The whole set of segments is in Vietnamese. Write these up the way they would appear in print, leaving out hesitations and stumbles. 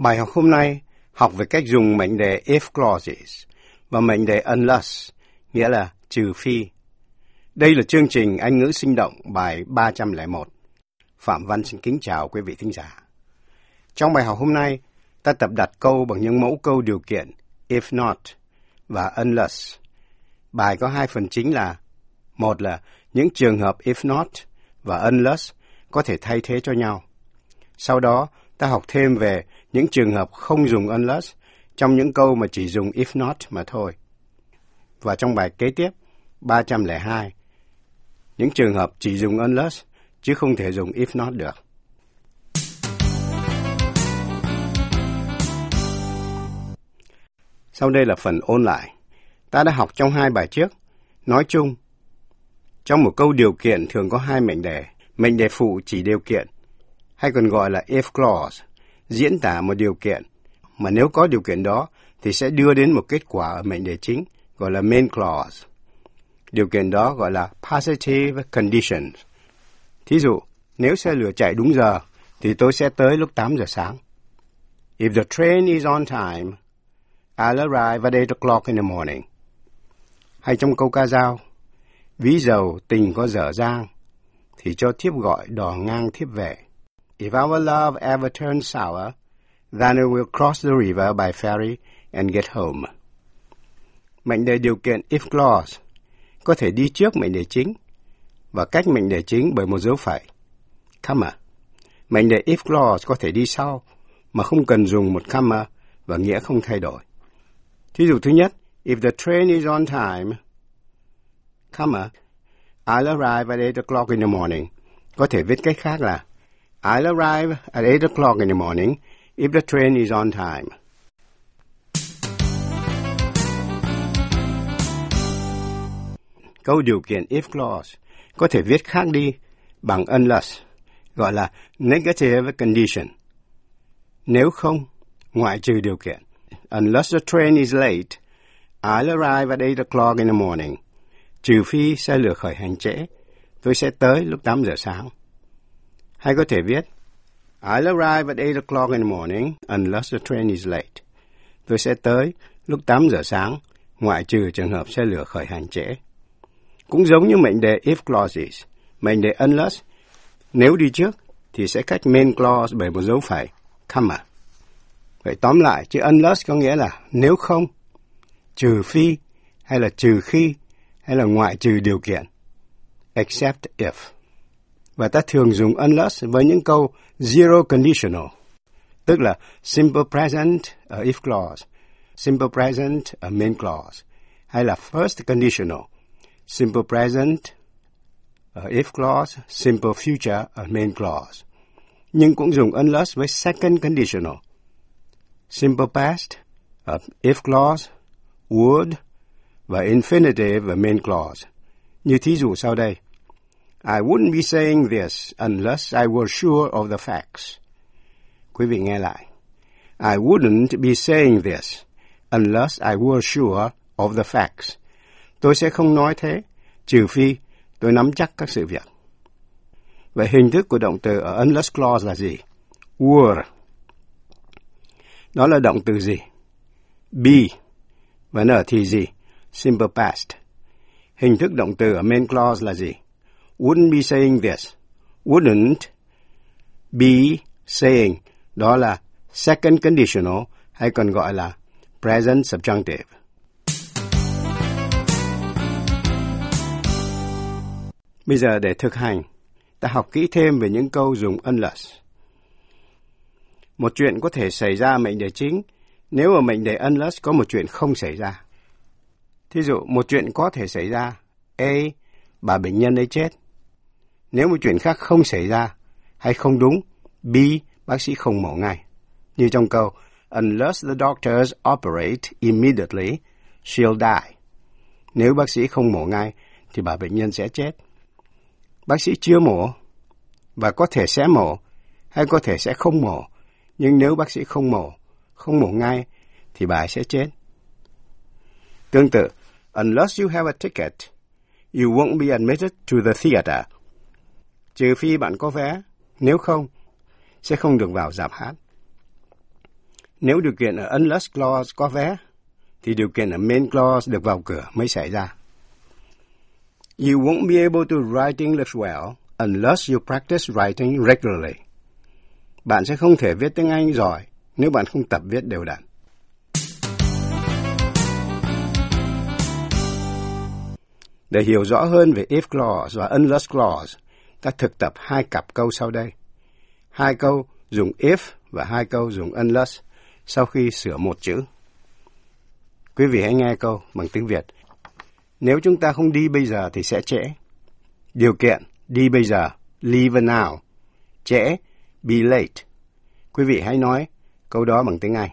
Bài học hôm nay học về cách dùng mệnh đề if clauses và mệnh đề unless, nghĩa là trừ phi. Đây là chương trình Anh ngữ sinh động bài 301. Phạm Văn xin kính chào quý vị thính giả. Trong bài học hôm nay, ta tập đặt câu bằng những mẫu câu điều kiện if not và unless. Bài có hai phần chính là: một là những trường hợp if not và unless có thể thay thế cho nhau. Sau đó, ta học thêm về những trường hợp không dùng unless trong những câu mà chỉ dùng if not mà thôi. Và trong bài kế tiếp, 302, những trường hợp chỉ dùng unless chứ không thể dùng if not được. Sau đây là phần ôn lại. Ta đã học trong hai bài trước. Nói chung, trong một câu điều kiện thường có hai mệnh đề phụ chỉ điều kiện, hay còn gọi là if clause, diễn tả một điều kiện, mà nếu có điều kiện đó thì sẽ đưa đến một kết quả ở mệnh đề chính, gọi là main clause. Điều kiện đó gọi là positive conditions. Thí dụ, nếu xe lửa chạy đúng giờ, thì tôi sẽ tới lúc 8 giờ sáng. If the train is on time, I'll arrive at 8 o'clock in the morning. Hay trong câu ca dao, ví dầu tình có dở dang, thì cho thiếp gọi đò ngang thiếp về. If our love ever turns sour, then we will cross the river by ferry and get home. Mệnh đề điều kiện if clause có thể đi trước mệnh đề chính và cách mệnh đề chính bởi một dấu phẩy, comma. Mệnh đề if clause có thể đi sau mà không cần dùng một comma và nghĩa không thay đổi. Thí dụ thứ nhất, if the train is on time, comma, I'll arrive at 8 o'clock in the morning. Có thể viết cách khác là I'll arrive at 8 o'clock in the morning if the train is on time. Câu điều kiện if clause có thể viết khác đi bằng unless, gọi là negative condition. Nếu không, ngoại trừ điều kiện. Unless the train is late, I'll arrive at 8 o'clock in the morning. Trừ phi xe lửa khởi hành trễ, tôi sẽ tới lúc 8 giờ sáng. Hay có thể viết I'll arrive at 8 o'clock in the morning unless the train is late. Tôi sẽ tới lúc 8 giờ sáng, ngoại trừ trường hợp xe lửa khởi hành trễ. Cũng giống như mệnh đề if clauses, mệnh đề unless, nếu đi trước thì sẽ cách main clause bởi một dấu phẩy, comma. Vậy tóm lại, chữ unless có nghĩa là nếu không, trừ phi, hay là trừ khi, hay là ngoại trừ điều kiện, except if. Và ta thường dùng unless với những câu zero conditional, tức là simple present ở if clause, simple present ở main clause, hay là first conditional, simple present ở if clause, simple future ở main clause. Nhưng cũng dùng unless với second conditional, simple past ở if clause, would và infinitive ở main clause. Như thí dụ sau đây. I wouldn't be saying this unless I were sure of the facts. Quý vị nghe lại. I wouldn't be saying this unless I were sure of the facts. Tôi sẽ không nói thế, trừ phi tôi nắm chắc các sự việc. Vậy hình thức của động từ ở unless clause là gì? Were. Đó là động từ gì? Be. Và nó ở thì gì? Simple past. Hình thức động từ ở main clause là gì? Wouldn't be saying this. Wouldn't be saying. Đó là second conditional, hay còn gọi là present subjunctive. Bây giờ để thực hành, ta học kỹ thêm về những câu dùng unless. Một chuyện có thể xảy ra mệnh đề chính nếu ở mệnh đề unless có một chuyện không xảy ra. Thí dụ, một chuyện có thể xảy ra, A, bà bệnh nhân ấy chết. Nếu một chuyện khác không xảy ra hay không đúng, B, bác sĩ không mổ ngay. Như trong câu, unless the doctors operate immediately, she'll die. Nếu bác sĩ không mổ ngay, thì bà bệnh nhân sẽ chết. Bác sĩ chưa mổ, và có thể sẽ mổ, hay có thể sẽ không mổ. Nhưng nếu bác sĩ không mổ ngay, thì bà ấy sẽ chết. Tương tự, unless you have a ticket, you won't be admitted to the theater. Trừ phi bạn có vé, nếu không, sẽ không được vào rạp hát. Nếu điều kiện ở unless clause có vé, thì điều kiện ở main clause được vào cửa mới xảy ra. You won't be able to write English well unless you practice writing regularly. Bạn sẽ không thể viết tiếng Anh giỏi nếu bạn không tập viết đều đặn. Để hiểu rõ hơn về if clause và unless clause, ta thực tập 2 cặp câu sau đây. 2 câu dùng if và 2 câu dùng unless sau khi sửa một chữ. Quý vị hãy nghe câu bằng tiếng Việt. Nếu chúng ta không đi bây giờ thì sẽ trễ. Điều kiện đi bây giờ, leave now. Trễ, be late. Quý vị hãy nói câu đó bằng tiếng Anh.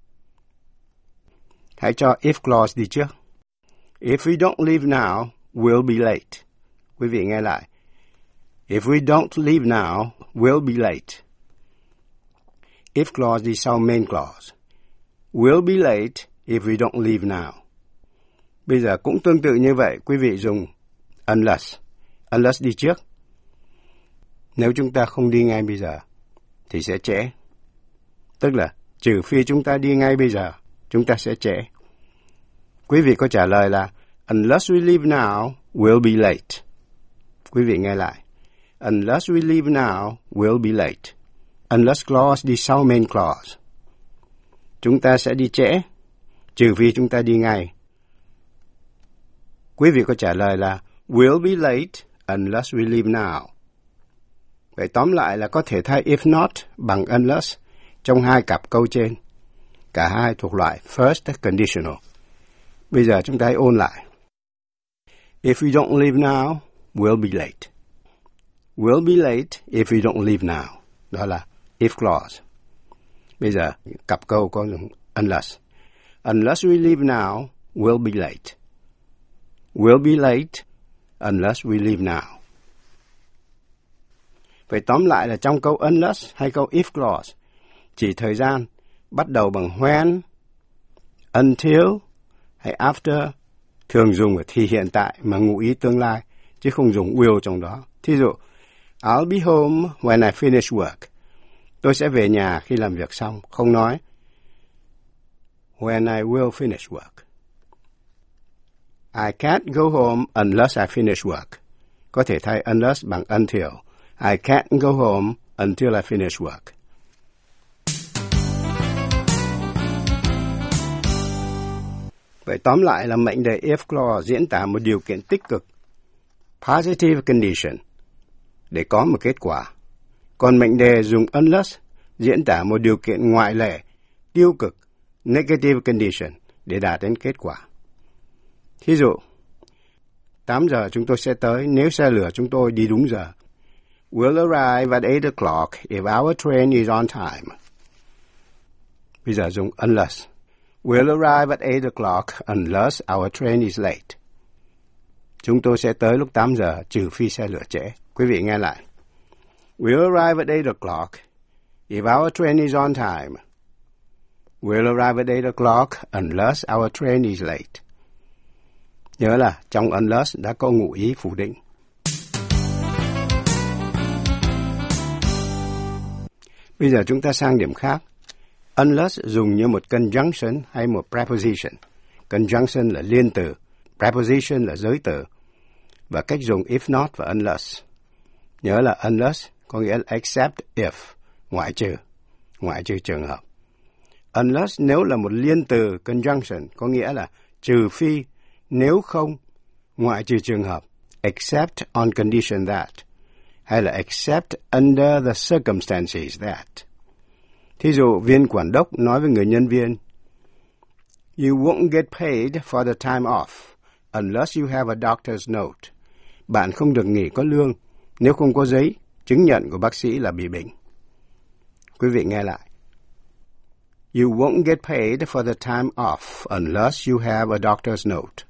Hãy cho if clause đi trước. If we don't leave now, we'll be late. Quý vị nghe lại. If we don't leave now, we'll be late. If clause đi sau main clause. We'll be late if we don't leave now. Bây giờ cũng tương tự như vậy, quý vị dùng unless. Unless đi trước. Nếu chúng ta không đi ngay bây giờ, thì sẽ trễ. Tức là, trừ phi chúng ta đi ngay bây giờ, chúng ta sẽ trễ. Quý vị có trả lời là, unless we leave now, we'll be late. Quý vị nghe lại. Unless we leave now, we'll be late. Unless clause đi sau main clause. Chúng ta sẽ đi trễ, trừ phi chúng ta đi ngay. Quý vị có trả lời là, we'll be late unless we leave now. Vậy tóm lại là có thể thay if not bằng unless trong 2 cặp câu trên. Cả hai thuộc loại first conditional. Bây giờ chúng ta hãy ôn lại. If we don't leave now, we'll be late. We'll be late if we don't leave now. Đó là if clause. Bây giờ cặp câu có dùng unless. Unless we leave now, we'll be late. We'll be late unless we leave now. Vậy tóm lại là trong câu unless hay câu if clause, chỉ thời gian bắt đầu bằng when, until hay after thường dùng ở thì hiện tại mà ngụ ý tương lai, chứ không dùng will trong đó. Thí dụ, I'll be home when I finish work. Tôi sẽ về nhà khi làm việc xong, không nói when I will finish work. I can't go home unless I finish work. Có thể thay unless bằng until. I can't go home until I finish work. Vậy tóm lại là mệnh đề if clause diễn tả một điều kiện tích cực, positive condition, để có một kết quả. Còn mệnh đề dùng unless diễn tả một điều kiện ngoại lệ, tiêu cực, negative condition, để đạt đến kết quả. Thí dụ, 8 giờ chúng tôi sẽ tới nếu xe lửa chúng tôi đi đúng giờ. We'll arrive at 8 o'clock if our train is on time. Bây giờ dùng unless. We'll arrive at 8 o'clock unless our train is late. Chúng tôi sẽ tới lúc 8 giờ trừ phi xe lửa trễ. Quý vị nghe lại. We'll arrive at 8 o'clock if our train is on time. We'll arrive at 8 o'clock unless our train is late. Nhớ là trong unless đã có ngụ ý phủ định. Bây giờ chúng ta sang điểm khác. Unless dùng như một conjunction hay một preposition. Conjunction là liên từ, preposition là giới từ. Và cách dùng if not và unless. Nhớ là unless có nghĩa là except if, ngoại trừ trường hợp. Unless nếu là một liên từ conjunction có nghĩa là trừ phi, nếu không, ngoại trừ trường hợp, except on condition that, hay là except under the circumstances that. Thí dụ, viên quản đốc nói với người nhân viên, You won't get paid for the time off unless you have a doctor's note. Bạn không được nghỉ có lương nếu không có giấy chứng nhận của bác sĩ là bị bệnh. Quý vị nghe lại. You won't get paid for the time off unless you have a doctor's note.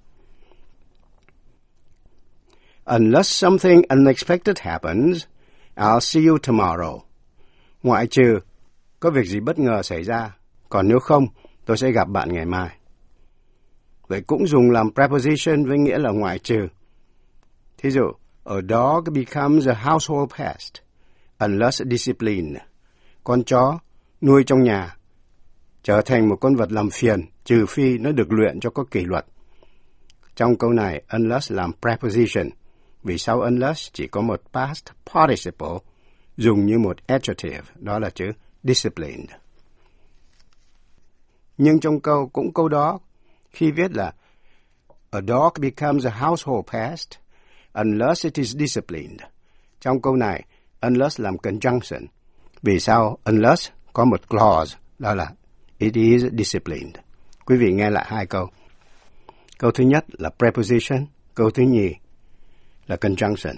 Unless something unexpected happens, I'll see you tomorrow. Ngoại trừ có việc gì bất ngờ xảy ra, còn nếu không, tôi sẽ gặp bạn ngày mai. Vậy cũng dùng làm preposition với nghĩa là ngoại trừ. Thí dụ, a dog becomes a household pest unless disciplined. Con chó nuôi trong nhà trở thành một con vật làm phiền, trừ phi nó được luyện cho có kỷ luật. Trong câu này, unless làm preposition, vì sau unless chỉ có một past participle dùng như một adjective, đó là chữ disciplined. Nhưng trong câu đó, khi viết là a dog becomes a household pest unless it is disciplined. Trong câu này, unless làm conjunction, vì sau unless có một clause, đó là it is disciplined. Quý vị nghe lại hai câu. Câu thứ nhất là preposition, câu thứ nhì là conjunction.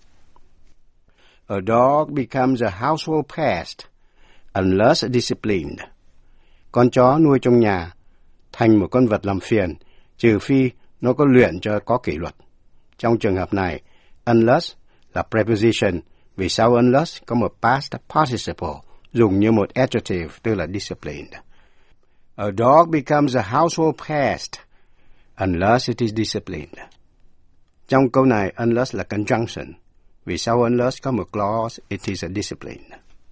A dog becomes a household pest unless disciplined. Con chó nuôi trong nhà thành một con vật làm phiền, trừ phi nó có luyện cho có kỷ luật. Trong trường hợp này, unless là preposition, vì sau unless có một past participle dùng như một adjective, tức là disciplined. A dog becomes a household pest unless it is disciplined. Trong câu này, unless là conjunction, vì sau unless có một clause, it is a discipline.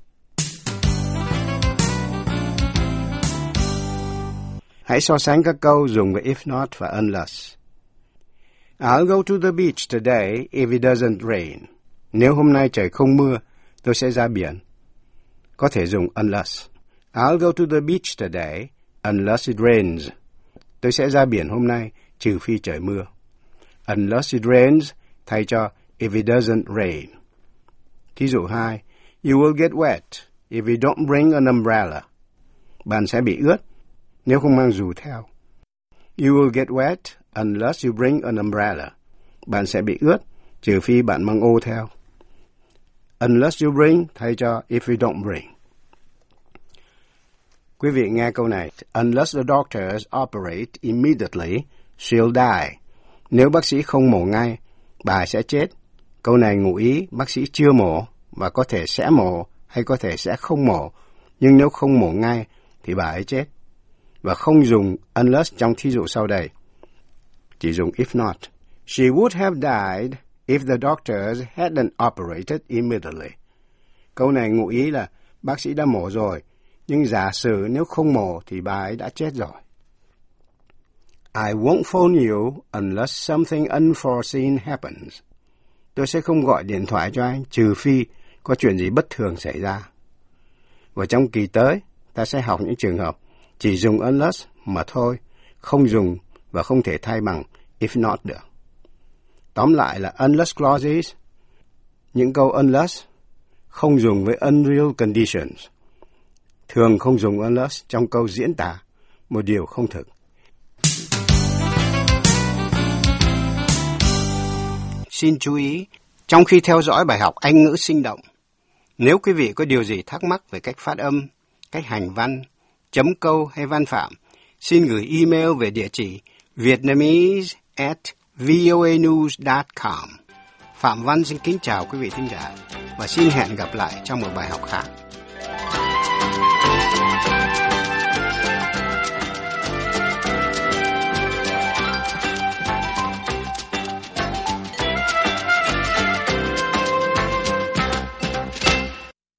Hãy so sánh các câu dùng với if not và unless. I'll go to the beach today if it doesn't rain. Nếu hôm nay trời không mưa, tôi sẽ ra biển. Có thể dùng unless. I'll go to the beach today unless it rains. Tôi sẽ ra biển hôm nay, trừ phi trời mưa. Unless it rains thay cho if it doesn't rain. Thí dụ 2. You will get wet if you don't bring an umbrella. Bạn sẽ bị ướt nếu không mang dù theo. You will get wet unless you bring an umbrella. Bạn sẽ bị ướt trừ phi bạn mang ô theo. Unless you bring thay cho if you don't bring. Quý vị nghe câu này. Unless the doctors operate immediately, she'll die. Nếu bác sĩ không mổ ngay, bà sẽ chết. Câu này ngụ ý bác sĩ chưa mổ và có thể sẽ mổ hay có thể sẽ không mổ. Nhưng nếu không mổ ngay thì bà ấy chết. Và không dùng unless trong thí dụ sau đây. Chỉ dùng if not. She would have died if the doctors hadn't operated immediately. Câu này ngụ ý là bác sĩ đã mổ rồi, nhưng giả sử nếu không mổ thì bà ấy đã chết rồi. I won't phone you unless something unforeseen happens. Tôi sẽ không gọi điện thoại cho anh trừ phi có chuyện gì bất thường xảy ra. Và trong kỳ tới, ta sẽ học những trường hợp chỉ dùng unless mà thôi, không dùng và không thể thay bằng if not được. Tóm lại là unless clauses, những câu unless không dùng với unreal conditions. Thường không dùng unless trong câu diễn tả một điều không thực. Xin chú ý, trong khi theo dõi bài học Anh ngữ sinh động, nếu quý vị có điều gì thắc mắc về cách phát âm, cách hành văn, chấm câu hay văn phạm, xin gửi email về địa chỉ vietnamese@voanews.com. Phạm Văn xin kính chào quý vị thính giả và xin hẹn gặp lại trong một bài học khác.